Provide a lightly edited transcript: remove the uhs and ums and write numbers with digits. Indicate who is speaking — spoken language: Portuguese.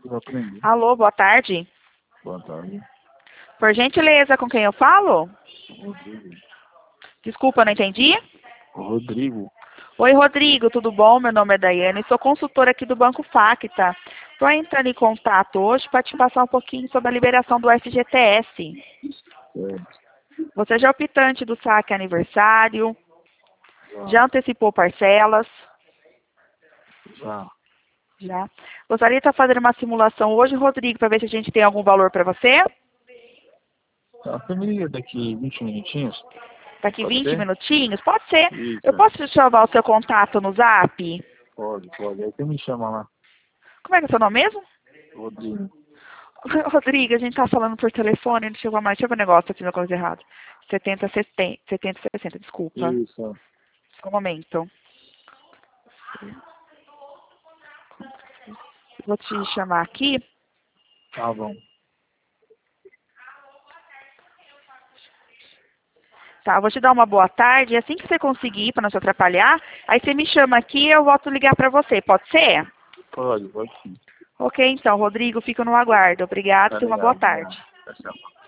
Speaker 1: Eu aprendi.
Speaker 2: Alô, boa tarde.
Speaker 1: Boa tarde.
Speaker 2: Por gentileza, com quem eu falo?
Speaker 1: Rodrigo.
Speaker 2: Desculpa, não entendi.
Speaker 1: Rodrigo.
Speaker 2: Oi, Rodrigo, tudo bom? Meu nome é Daiane, sou consultora aqui do Banco Facta. Estou entrando em contato hoje para te passar um pouquinho sobre a liberação do FGTS.
Speaker 1: Certo.
Speaker 2: Você já é optante do saque aniversário? Já antecipou parcelas?
Speaker 1: Já.
Speaker 2: Já. Gostaria de estar fazendo uma simulação hoje, Rodrigo, para ver se a gente tem algum valor para você?
Speaker 1: Você me liga daqui 20 minutinhos?
Speaker 2: Daqui
Speaker 1: Pode
Speaker 2: 20
Speaker 1: ser?
Speaker 2: minutinhos? Pode ser. Eu
Speaker 1: Isso.
Speaker 2: posso te chamar o seu contato no Zap?
Speaker 1: Pode. Aí você me chama lá.
Speaker 2: Como é que é o seu nome mesmo?
Speaker 1: Rodrigo.
Speaker 2: Rodrigo, a gente tá falando por telefone, não chegou mais. Deixa eu ver um negócio, tô uma coisa errada. 70, 60, desculpa.
Speaker 1: Isso.
Speaker 2: Só um momento. Vou te chamar aqui.
Speaker 1: Tá bom.
Speaker 2: Tá, vou te dar uma boa tarde. Assim que você conseguir, para não te atrapalhar, aí você me chama aqui e eu volto a ligar para você. Pode ser?
Speaker 1: Pode sim.
Speaker 2: Ok, então, Rodrigo, fico no aguardo. Obrigado,
Speaker 1: Tá
Speaker 2: tenha uma boa
Speaker 1: ligado,
Speaker 2: tarde.
Speaker 1: né? Tá certo.